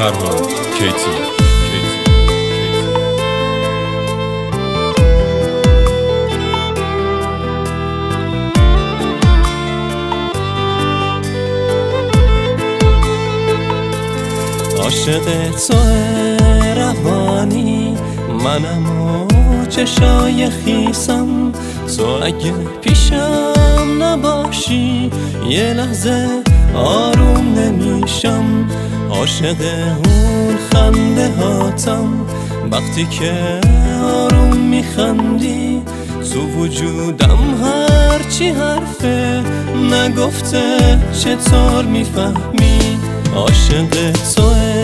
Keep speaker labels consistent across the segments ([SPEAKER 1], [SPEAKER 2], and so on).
[SPEAKER 1] فرهاد کیتی.
[SPEAKER 2] عاشق تو روانی منم و چشای خیسم، تو اگه پیشم نباشی یه لحظه آروم نمیشم. عاشق اون خنده هاتم وقتی که آروم میخندی، تو وجودم هرچی حرفه نگفته چطور میفهمی. عاشق تو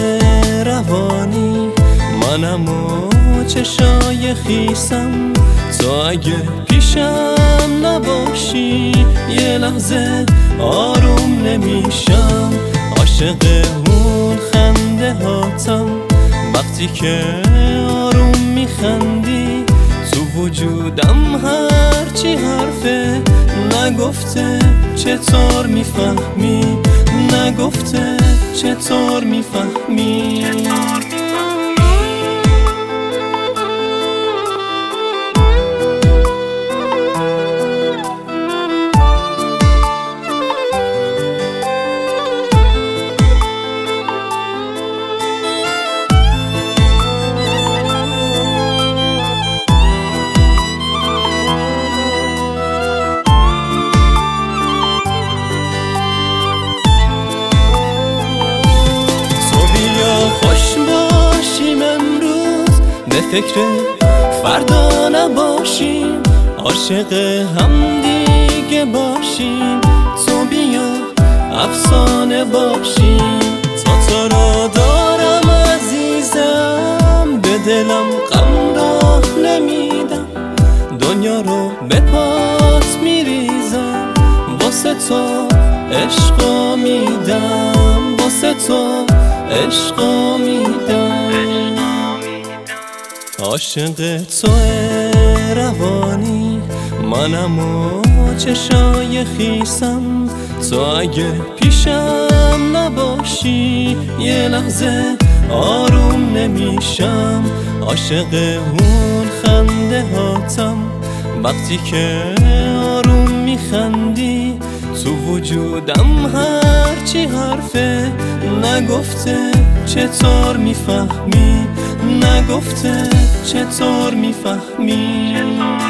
[SPEAKER 2] روانی منم و چشای خیسم، تو اگه پیشم نباشی یه لحظه آروم نمیشم. عاشق اون خنده هاتم وقتی که آروم میخندی، تو وجودم هرچی حرفه نگفته چطور میفهمی، نگفته چطور میفهمی. خوش باشیم امروز به فکر فردا نباشیم، عاشق هم دیگه باشیم. تو بیا افسانه باشیم، تو رو دارم عزیزم، به دلم غم را نمیدم، دنیا رو به پات میریزم، واسه تو عشقا میدم، واسه تو عشقا میدم. عاشق تو روانی منم و چشای خیسم، تو اگه پیشم نباشی یه لحظه آروم نمیشم. عاشق اون خنده هاتم وقتی که آروم میخندی، تو وجودم هرچی حرفه نگفته چطور میفهمی، نگفته چطور میفهمی.